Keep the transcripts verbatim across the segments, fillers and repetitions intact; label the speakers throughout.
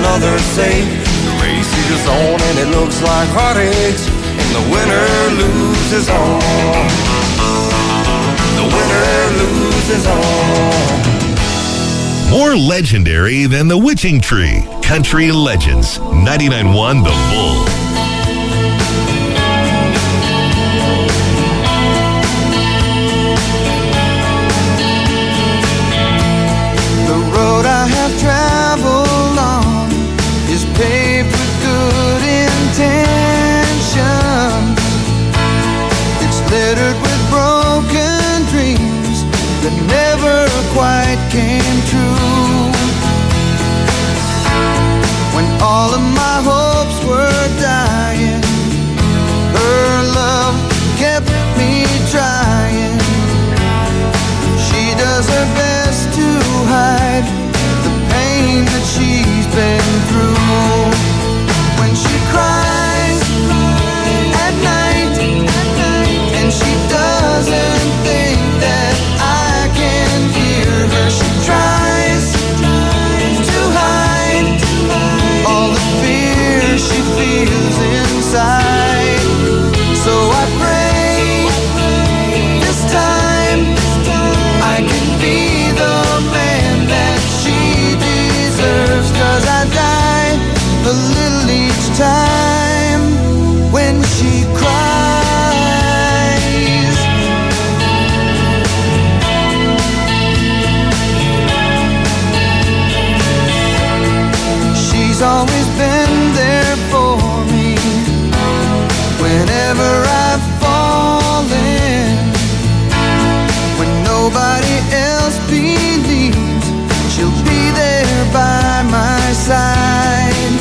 Speaker 1: others say. The race is on and it looks like heartaches, and the winner loses all. The winner loses all.
Speaker 2: More legendary than the Witching Tree. Country Legends, ninety-nine point one The Bull.
Speaker 1: The road I have traveled on is paved with good intentions. It's littered with broken dreams that never quite came true. When all of my hopes were dying, her love kept me trying. She does her best to hide the pain that she's been through. When she cries at night, and she doesn't think that I can hear her, she tries to hide all the fear she feels inside. So I pray this time I can be the man that she deserves, 'cause I die a little each time when she cries. She's always been there for me whenever I've fallen. When nobody else believes, she'll be there by my side.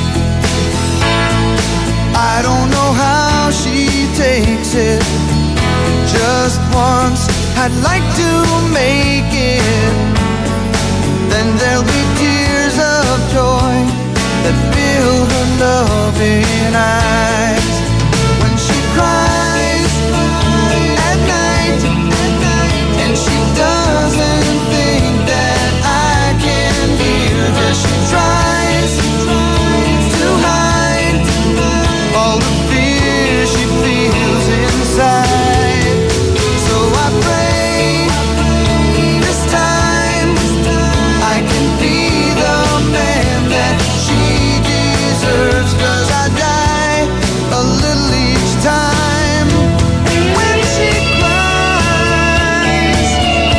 Speaker 1: I don't know how she takes it. Just once I'd like to make it. Then there'll be tears of joy that fill her loving eyes. When she cries at night, and she doesn't think that I can hear her, she tries to hide all the fear she feels inside. So I pray this time I can be the man that she deserves, 'cause I die a little each time when she cries.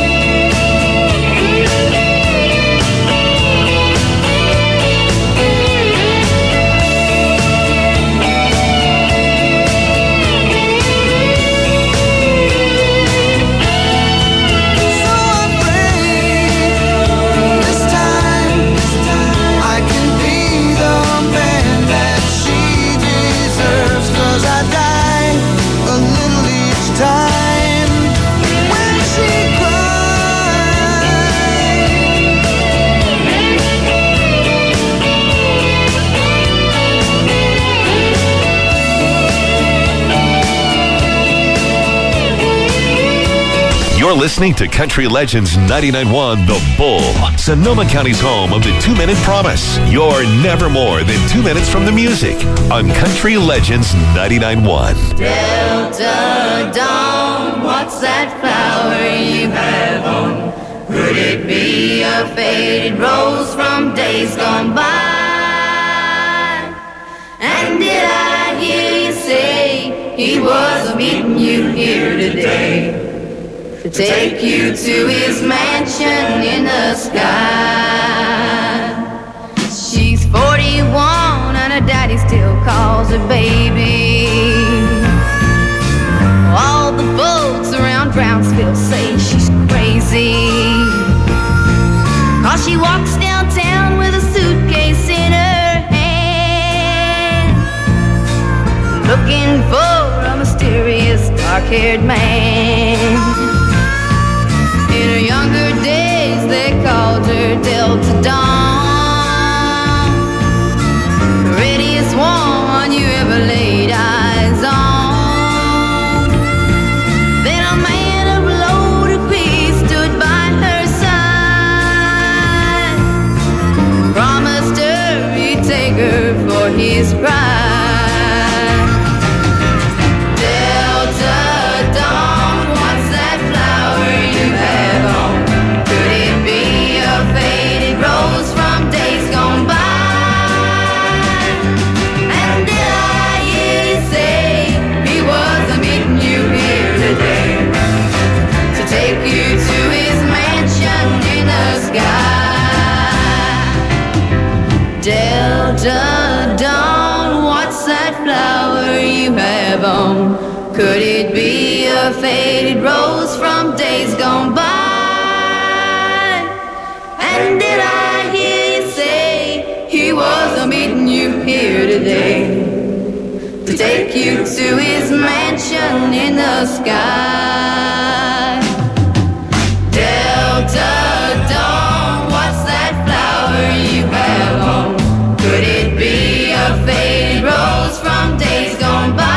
Speaker 1: So I pray this time I can be the man that she deserves, 'cause I die a little each time when she
Speaker 2: You're listening to Country Legends ninety-nine point one The Bull, Sonoma County's home of the two-minute promise. You're never more than two minutes from the music on Country Legends ninety-nine point one.
Speaker 3: Delta Dawn, what's that flower you have on? Could it be a faded rose from days gone by? And did I hear you say he was meeting you here today to take you to his mansion in the sky? She's forty-one and her daddy still calls her baby. All the folks around Brownsville say she's crazy, 'cause she walks downtown with a suitcase in her hand, looking for a mysterious dark-haired man. In her younger days they called her Delta Dawn, the readiest one you ever laid eyes on. Then a man of loaded peace stood by her side, promised her he his pride. Delta Dawn, what's that flower you have on? Could it be a faded rose from days gone by? And did I hear you say he was meeting you here today to take you to his mansion in the sky? Delta Dawn, what's that flower you have on? Could it be a faded rose from days gone by? And did I hear you say he was meeting you here today to take you to his mansion in the sky? Delta Dawn, what's that flower you have on? Could it be a faded rose from days gone by?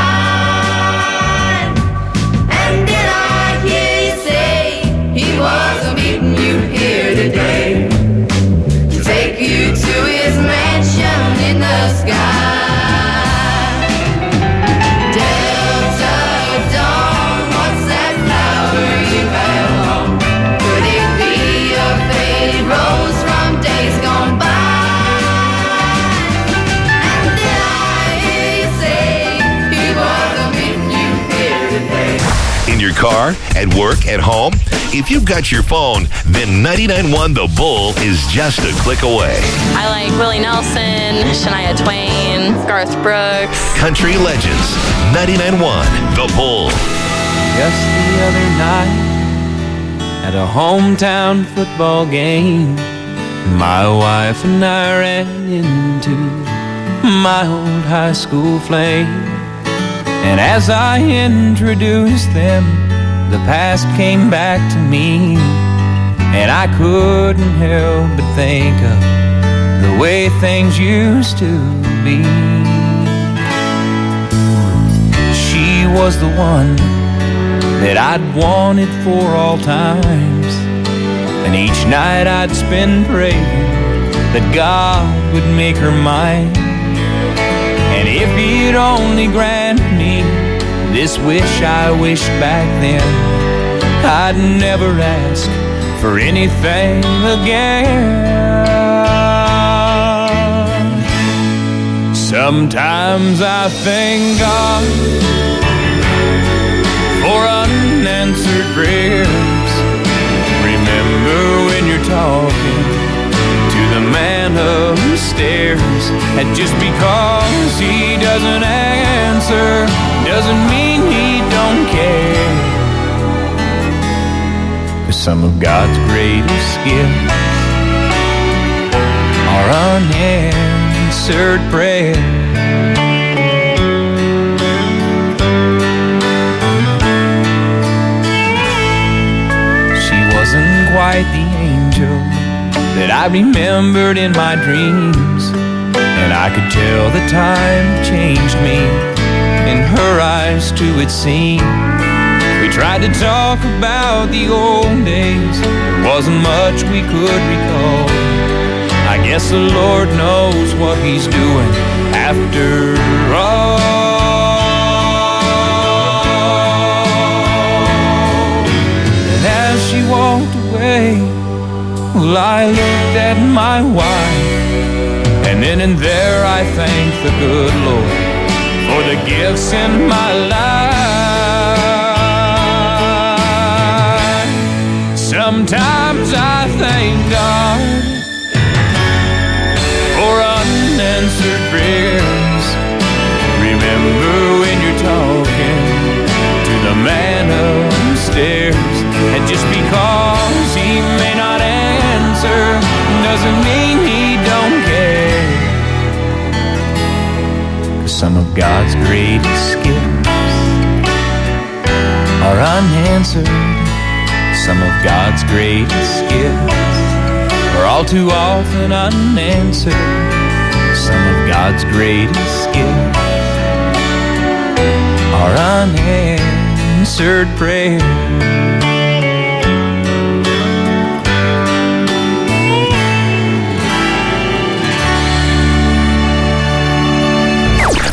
Speaker 3: And did I hear you say he was meeting you here today to take you to his mansion in the sky? Delta Dawn, what's that flower you have on? Could it be a faded rose from days gone by? And did I hear you say he was meeting you here today?
Speaker 2: In your car, at work, at home? If you've got your phone, then ninety-nine point one The Bull is just a click away.
Speaker 4: I like Willie Nelson, Shania Twain, Garth Brooks.
Speaker 2: Country Legends, ninety-nine point one The Bull.
Speaker 5: Just the other night, at a hometown football game, my wife and I ran into my old high school flame. And as I introduced them, the past came back to me, and I couldn't help but think of the way things used to be. She was the one that I'd wanted for all times, and each night I'd spend praying that God would make her mine. And if he'd only grant me this wish I wished back then, I'd never ask for anything again. Sometimes I thank God for unanswered prayers. Remember when you're talking to the man upstairs, and just because he doesn't answer doesn't mean he don't care. 'Cause some of God's greatest gifts are unanswered prayer. She wasn't quite the angel that I remembered in my dreams, and I could tell the time changed me. In her eyes too it seemed. We tried to talk about the old days, there wasn't much we could recall. I guess the Lord knows what he's doing after all. And as she walked away, well, I looked at my wife, and then and there I thanked the good Lord for the gifts in my life. Sometimes I thank God for unanswered prayers. Remember when you're talking to the man upstairs, and just because he may not answer doesn't mean he don't care. 'Cause some of God's greatest gifts are unanswered. Some of God's greatest gifts are all too often unanswered. Some of God's greatest gifts are unanswered prayer.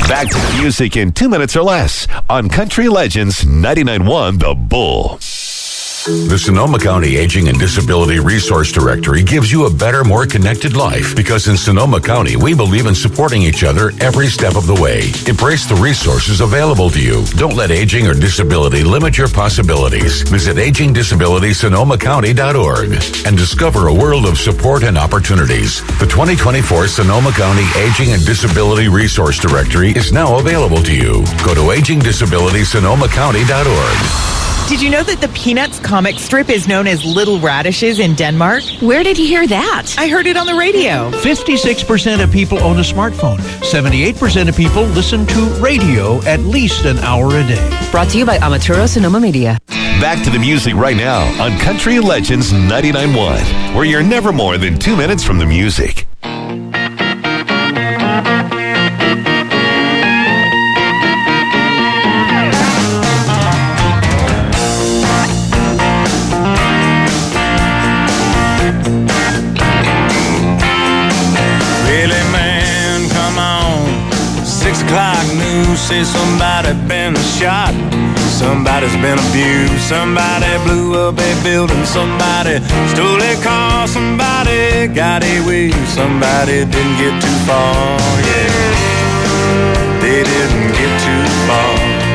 Speaker 2: Back to the music in two minutes or less on Country Legends ninety-nine point one The Bull.
Speaker 6: The Sonoma County Aging and Disability Resource Directory gives you a better, more connected life because in Sonoma County, we believe in supporting each other every step of the way. Embrace the resources available to you. Don't let aging or disability limit your possibilities. Visit aging disability sonoma county dot org and discover a world of support and opportunities. The twenty twenty-four Sonoma County Aging and Disability Resource Directory is now available to you. Go to aging disability sonoma county dot org.
Speaker 7: Did you know that the Peanuts comic strip is known as Little Radishes in Denmark?
Speaker 8: Where did you hear that?
Speaker 7: I heard it on the radio.
Speaker 9: fifty-six percent of people own a smartphone. seventy-eight percent of people listen to radio at least an hour a day.
Speaker 8: Brought to you by Amaturo Sonoma Media.
Speaker 2: Back to the music right now on Country Legends ninety-nine point one, where you're never more than two minutes from the music.
Speaker 1: Say somebody been shot, somebody's been abused, somebody blew up a building, somebody stole a car, somebody got away, somebody didn't get too far, yeah, they didn't get too far.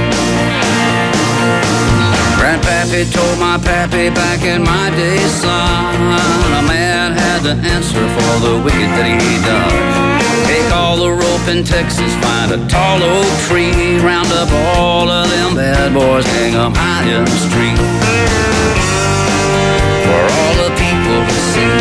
Speaker 10: Grandpappy told my pappy back in my day, son, a man had to answer for the wicked that he done. Take all the rope in Texas, find a tall oak tree, round up all of them bad boys, hang them high in the street for all the people to see.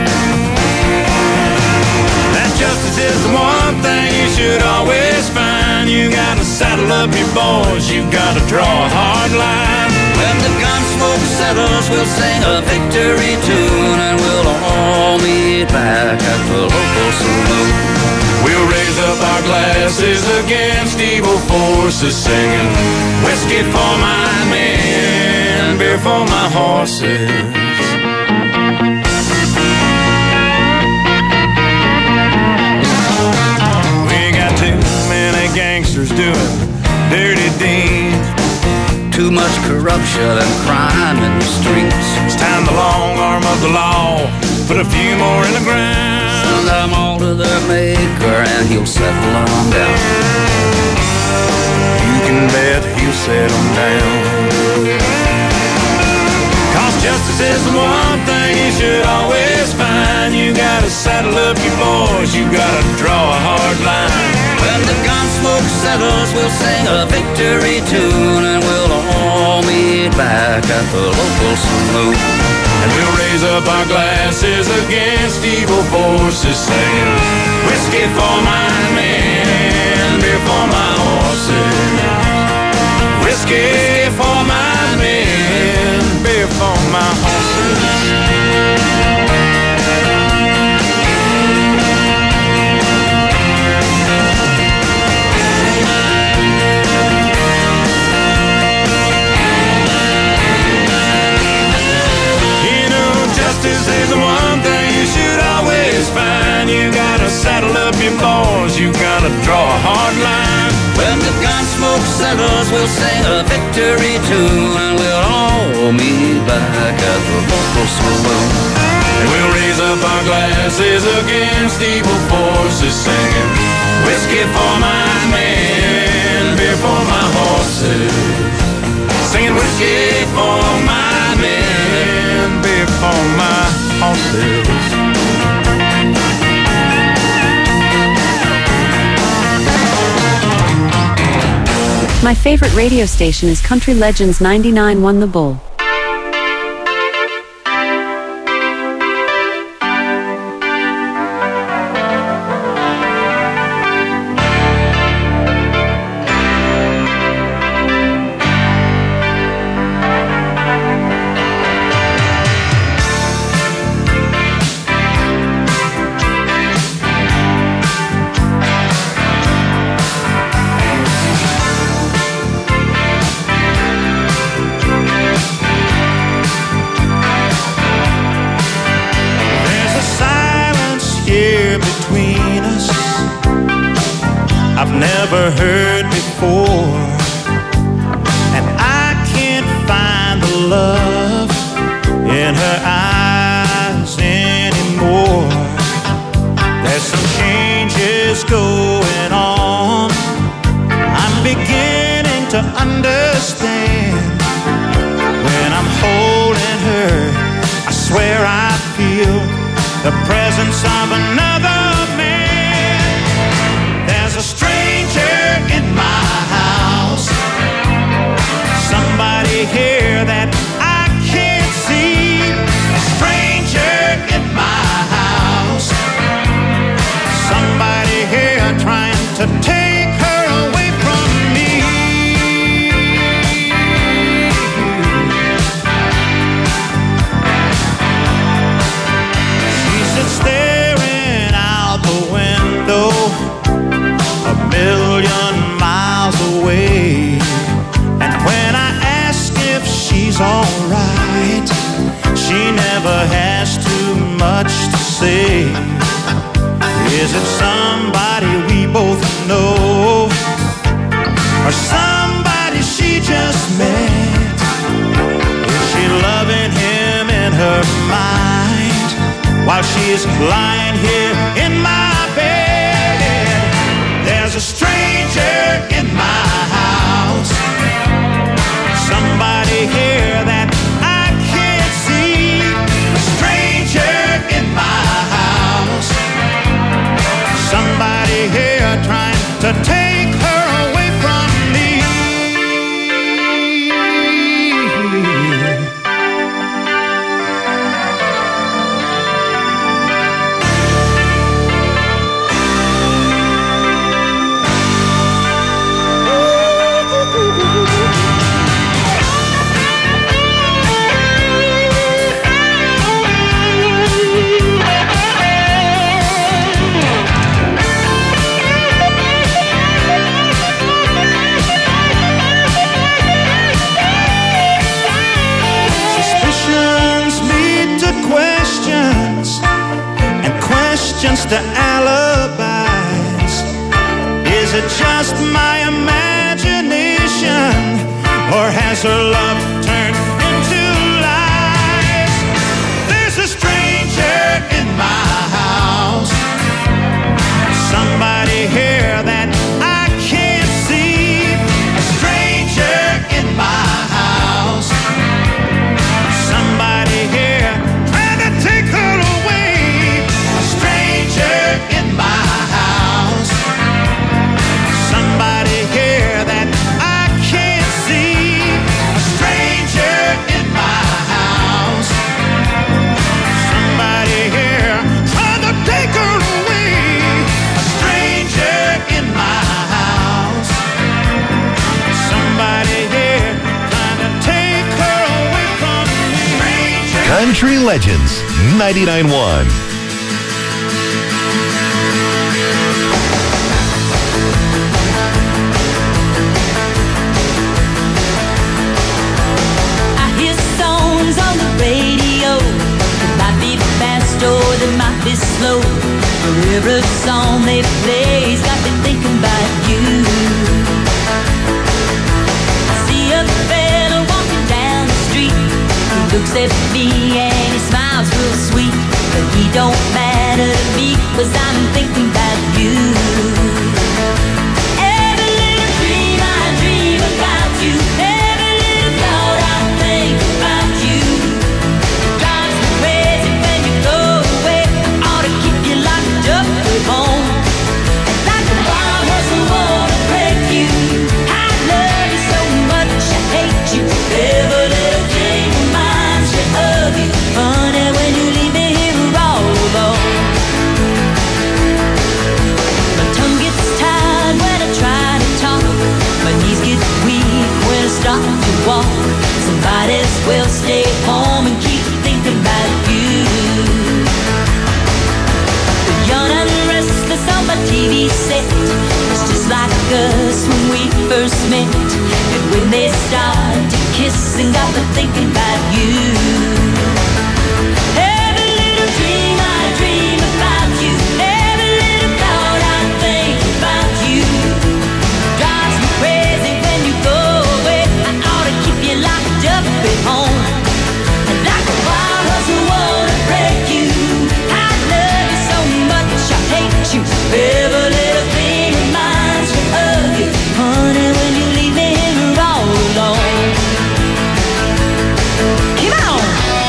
Speaker 1: That justice is the one thing you should always find. You gotta saddle up your boys, you gotta draw a hard line.
Speaker 10: When the gun smoke settles, we'll sing a victory tune, and we'll all meet back at the local saloon.
Speaker 1: We'll raise up our glasses against evil forces, singing whiskey for my men, beer for my horses. We got too many gangsters doing dirty deeds,
Speaker 10: too much corruption and crime in the streets.
Speaker 1: It's time the long arm of the law put a few more in the ground.
Speaker 10: Send them all to their maker and he'll settle them down.
Speaker 1: You can bet he'll settle down. Cause justice is the one thing you should always find. You gotta saddle up your boys, you gotta draw a hard line.
Speaker 10: When the gun smoke settles, we'll sing a victory tune, and we'll all meet back at the local saloon.
Speaker 1: And we'll raise up our glasses against evil forces, saying whiskey for my men, beer for my horses. Whiskey for my men, beer for my horses. Justice is the one thing you should always find. You gotta saddle up your boys, you gotta draw a hard line.
Speaker 10: When the gun smoke settles, we'll sing a victory tune, and we'll all meet back at the local saloon.
Speaker 1: And we'll raise up our glasses against evil forces, singing whiskey for my men, beer for my horses. Singing whiskey for my men, beer for my horses.
Speaker 11: My favorite radio station is Country Legends ninety-nine point one The Bull.
Speaker 12: I've never heard before. And I can't find the love in her eyes anymore. There's some changes going on. I'm beginning to understand. When I'm holding her, I swear I feel the presence of another man. There's a stranger in my house, somebody here that I can't see. A stranger in my house, somebody here trying to take her away from me. She sits staring out the window, a million miles away. And when I ask if she's alright, she never has too much to say. Is it somebody we both know, or somebody she just met? Is she loving him in her mind while she's lying here in my bed? There's a stranger in my house, somebody here that I can't see. A stranger in my house, somebody here trying to take her away from me. To alibis. Is it just my imagination, or has her love turned into lies? There's a stranger in my house, somebody here that I can't see. A stranger in my house, somebody here trying to take her away. A stranger in my house, somebody here that I can't see. A stranger in my house, somebody here trying to take her away. A stranger in my house, somebody here trying to take her away from me.
Speaker 2: Country Legends ninety-nine point one.
Speaker 13: Radio, it might be fast or they might be slow. For every song they play's got me thinking about you. I see a fella walking down the street. He looks at me and he smiles real sweet, but he don't matter to me, 'cause I'm thinking about you. Every little dream I dream about you, every little thought I think about you. Every little thing reminds me of you. Honey, when you leave me here all alone. My tongue gets tired when I try to talk. My knees get weak when I start to walk. Somebody's will stay home and keep thinking about you. The young and restless on my T V set, it's just like us when we first met. And when they start to kiss and got me thinking about you. Every little dream I dream about you, every little thought I think about you. you. Every little thing reminds me of you. Honey, when you leave me here all alone. Come on!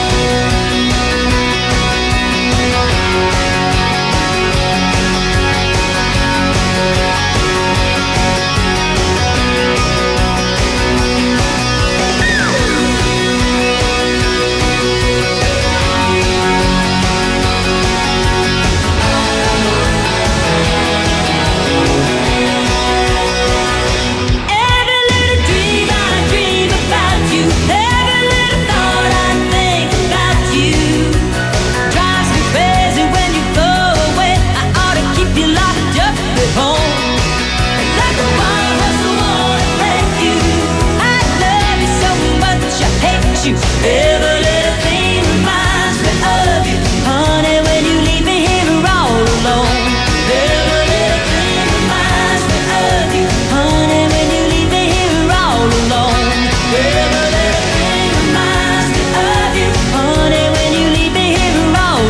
Speaker 13: You. Every little thing reminds me of you. Honey, when you leave me here all alone. Every little thing reminds me of you. Honey, when you leave me here all alone. Every little thing reminds me of you. Honey, when you leave me here all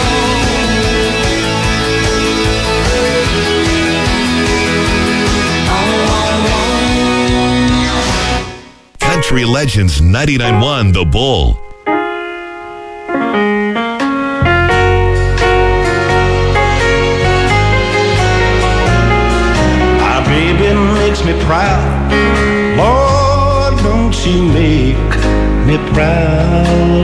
Speaker 13: alone.
Speaker 2: Country Legends ninety-nine point one The Bull.
Speaker 12: My baby makes me proud. Lord, don't you make me proud.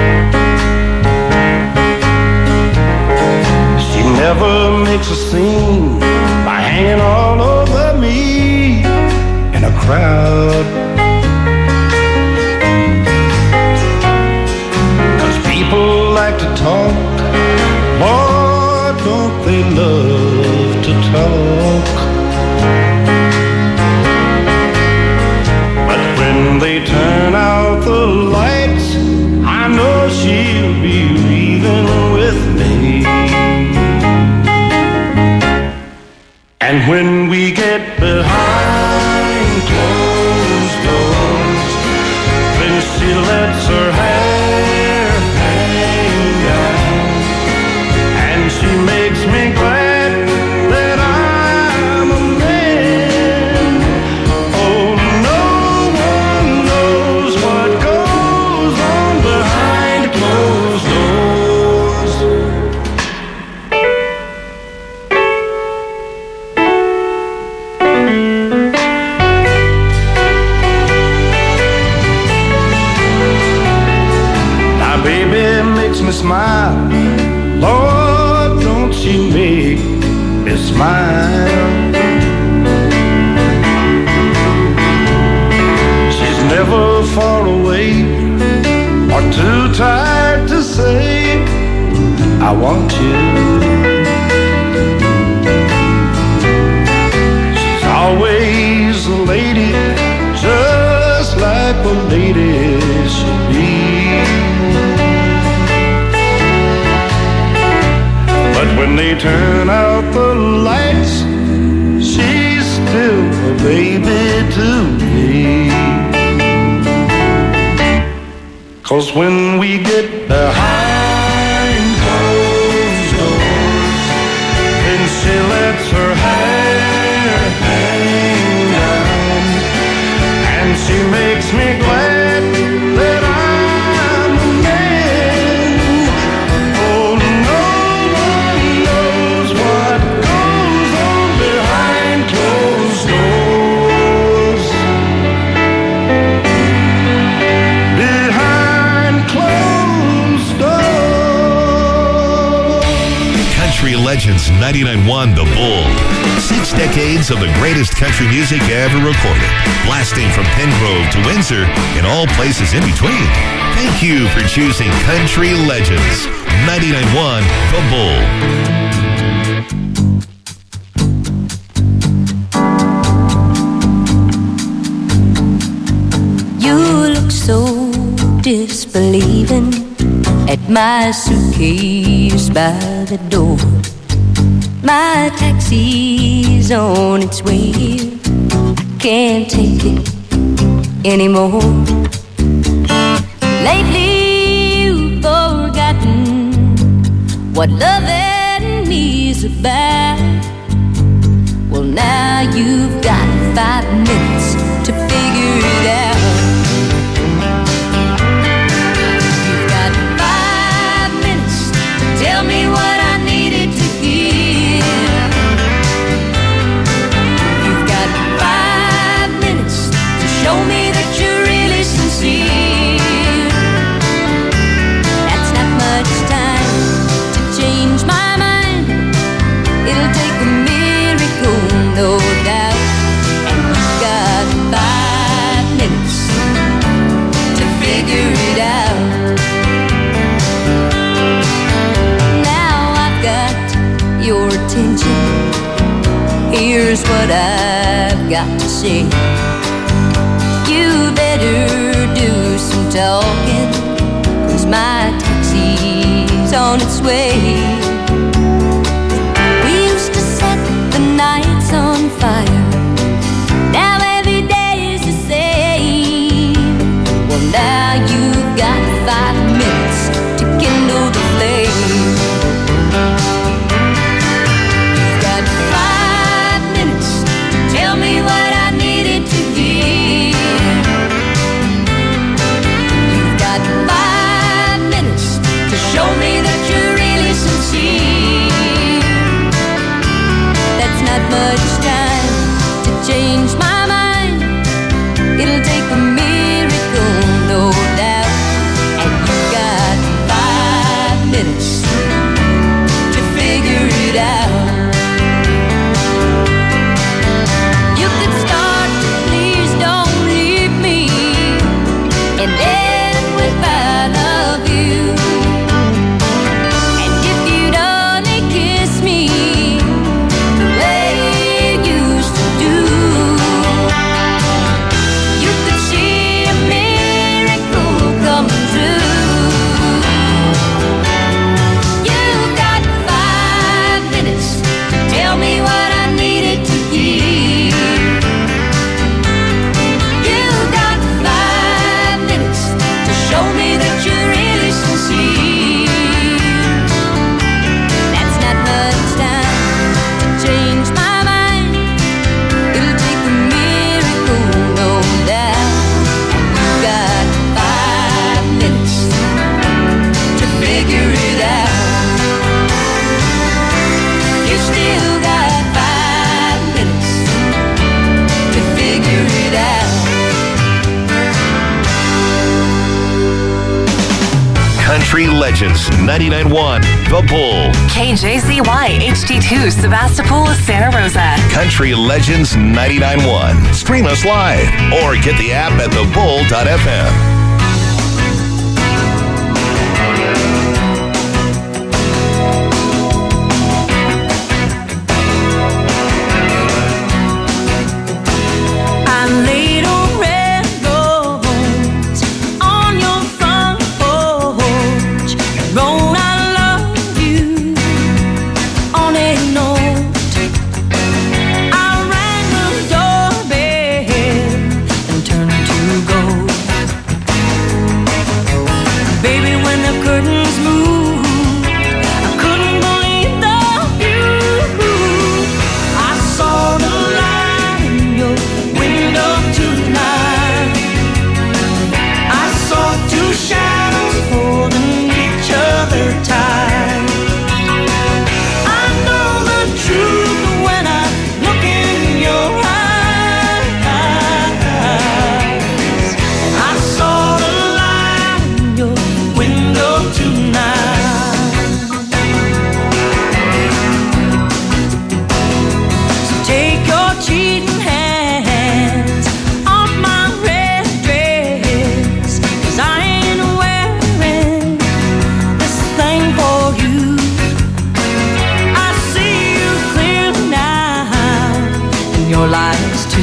Speaker 12: She never makes a scene by hanging all over me in a crowd. People like to talk, Lord, don't they love to talk. But when they turn out the lights, I know she'll be leaving with me. And when we get behind closed doors, then she lets her hair makes me glad that I'm a man. Oh, no one knows what goes on behind closed doors. My baby makes me smile. Lord, she make me smile. She's never far away or too tired to say, I want you. She's always a lady, just like a lady should be. But when they turn out the lights, she's still a baby to me. 'Cause when we get behind closed doors, then she lets her hair hang down, and she makes me glad that I'm a man. Oh, no one knows what goes on behind closed doors. Behind closed doors.
Speaker 2: Country Legends ninety-nine point one The Bull. Six decades of the greatest country music ever recorded. Blasting from Pengrove to Windsor and all places in between. Thank you for choosing Country Legends ninety-nine point one The Bull.
Speaker 13: You look so disbelieving at my suitcase by the door. My taxi's on its way. I can't take it anymore. Lately you've forgotten what loving memories about. Well, now you've got five minutes to figure it out. You've got five minutes to tell me what I needed to hear. You've got five minutes to show me that you're really sincere. That's not much time to change my mind. It'll take a miracle, no doubt. And you've got five minutes to figure it out. Now I've got your attention. Here's what I've got to say. You better do some talking, 'cause my taxi's on its way. We used to set the nights on fire. Now every day is the same. Well, now you've got five minutes to kindle the flame. You've got five minutes to tell me what I needed to hear. You've got five minutes to show me that you're really sincere. That's not much time to change my mind. It'll take a miracle, no doubt. And you've got five minutes to figure it out. You could start to please don't leave me and end with I love you. And if you'd only kiss me the way you used to do, you could see a miracle coming true. You've got five minutes to tell me what I needed to hear. You've got five minutes to show me that you're really sincere. That's not much time to change my mind. It'll take a miracle, no doubt. And you've got five minutes to figure it out. You still got five minutes to figure it out.
Speaker 2: Country Legends ninety-nine point one, The Bull.
Speaker 8: K J Z Y H D two, Sebastopol, Santa Rosa.
Speaker 2: Country Legends ninety-nine point one. Stream us live or get the app at the bull dot f m.
Speaker 13: I laid a red rose on your front porch and wrote I love you on a note. I rang the doorbell and turned to go. Baby, when the curtains moved, I couldn't believe the view. I saw the light in your window tonight. I saw two shadows holding each other tight. I know the truth when I look in your eyes. I saw the light in your window tonight. So take your cheating hands off my red dress, 'cause I ain't wearing this thing for you. I see you clearly now, and your lies too.